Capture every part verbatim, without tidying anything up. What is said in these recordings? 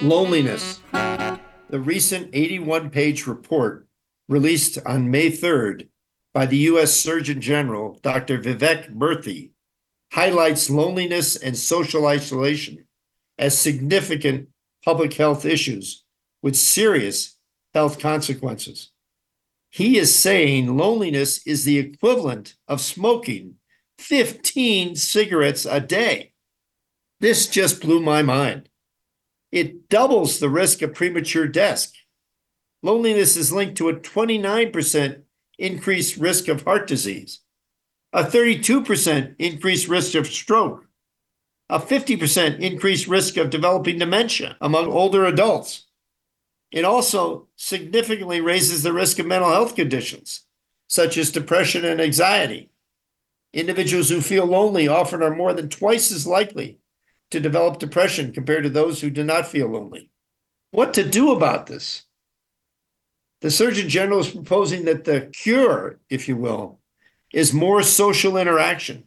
Loneliness. The recent eighty-one page report released on May third by the U S Surgeon General, Doctor Vivek Murthy, highlights loneliness and social isolation as significant public health issues with serious health consequences. He is saying loneliness is the equivalent of smoking fifteen cigarettes a day. This just blew my mind. It doubles the risk of premature death. Loneliness is linked to a twenty-nine percent increased risk of heart disease, a thirty-two percent increased risk of stroke, a fifty percent increased risk of developing dementia among older adults. It also significantly raises the risk of mental health conditions, such as depression and anxiety. Individuals who feel lonely often are more than twice as likely to develop depression compared to those who do not feel lonely. What to do about this? The Surgeon General is proposing that the cure, if you will, is more social interaction.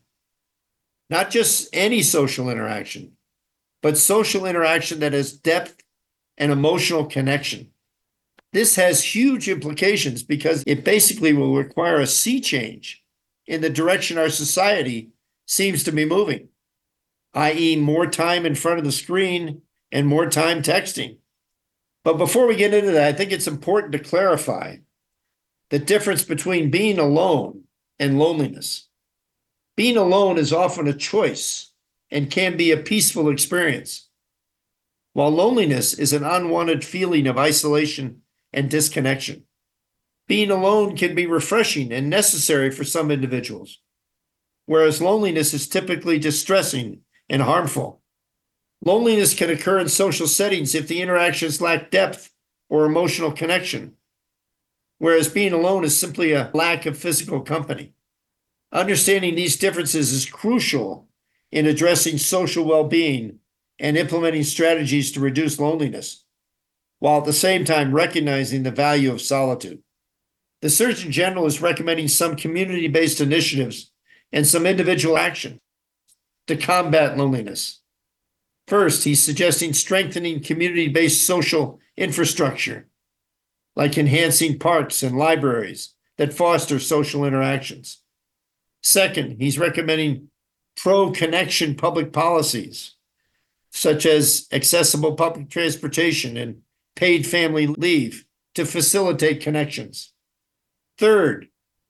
Not just any social interaction, but social interaction that has depth and emotional connection. This has huge implications because it basically will require a sea change in the direction our society seems to be moving, that is more time in front of the screen and more time texting. But before we get into that, I think it's important to clarify the difference between being alone and loneliness. Being alone is often a choice and can be a peaceful experience, while loneliness is an unwanted feeling of isolation and disconnection. Being alone can be refreshing and necessary for some individuals, whereas loneliness is typically distressing and harmful. Loneliness can occur in social settings if the interactions lack depth or emotional connection, whereas being alone is simply a lack of physical company. Understanding these differences is crucial in addressing social well-being and implementing strategies to reduce loneliness, while at the same time recognizing the value of solitude. The Surgeon General is recommending some community-based initiatives and some individual action to combat loneliness. First, he's suggesting strengthening community-based social infrastructure, like enhancing parks and libraries that foster social interactions. Second, he's recommending pro-connection public policies, such as accessible public transportation and paid family leave to facilitate connections. Third,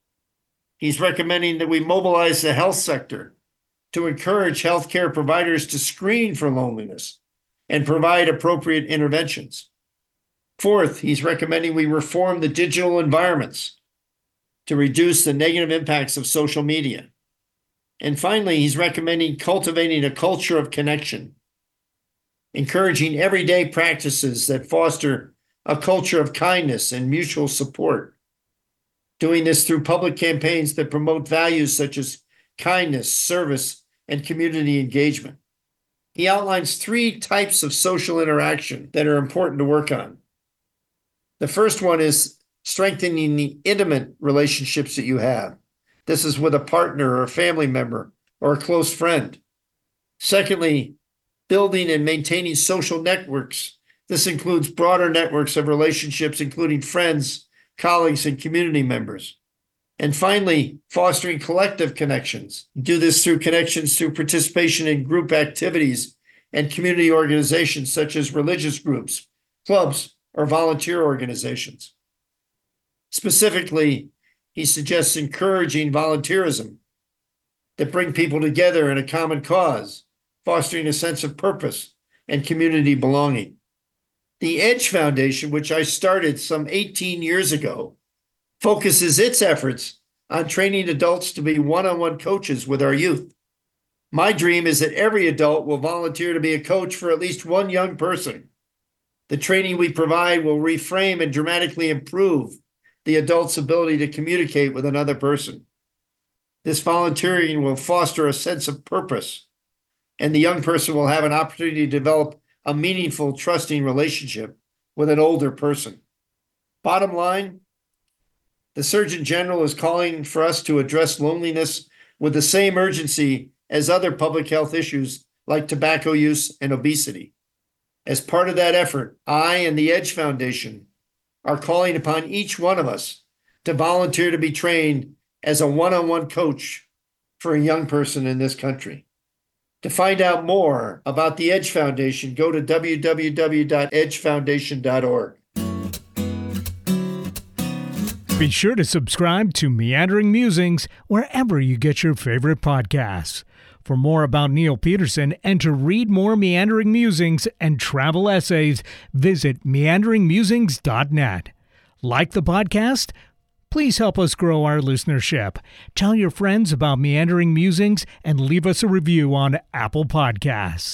he's recommending that we mobilize the health sector to encourage healthcare providers to screen for loneliness and provide appropriate interventions. Fourth, he's recommending we reform the digital environments to reduce the negative impacts of social media. And finally, he's recommending cultivating a culture of connection, encouraging everyday practices that foster a culture of kindness and mutual support, doing this through public campaigns that promote values such as kindness, service, and community engagement. He outlines three types of social interaction that are important to work on. The first one is strengthening the intimate relationships that you have. This is with a partner or a family member or a close friend. Secondly, building and maintaining social networks. This includes broader networks of relationships, including friends, colleagues, and community members. And finally, fostering collective connections. Do this through connections through participation in group activities and community organizations such as religious groups, clubs, or volunteer organizations. Specifically, he suggests encouraging volunteerism that bring people together in a common cause, fostering a sense of purpose and community belonging. The EDGE Foundation, which I started some eighteen years ago, focuses its efforts on training adults to be one-on-one coaches with our youth. My dream is that every adult will volunteer to be a coach for at least one young person. The training we provide will reframe and dramatically improve the adult's ability to communicate with another person. This volunteering will foster a sense of purpose, and the young person will have an opportunity to develop a meaningful, trusting relationship with an older person. Bottom line, the Surgeon General is calling for us to address loneliness with the same urgency as other public health issues like tobacco use and obesity. As part of that effort, I and the Edge Foundation are calling upon each one of us to volunteer to be trained as a one-on-one coach for a young person in this country. To find out more about the Edge Foundation, go to w w w dot edge foundation dot org. Be sure to subscribe to Meandering Musings wherever you get your favorite podcasts. For more about Neil Peterson and to read more Meandering Musings and travel essays, visit meandering musings dot net. Like the podcast? Please help us grow our listenership. Tell your friends about Meandering Musings and leave us a review on Apple Podcasts.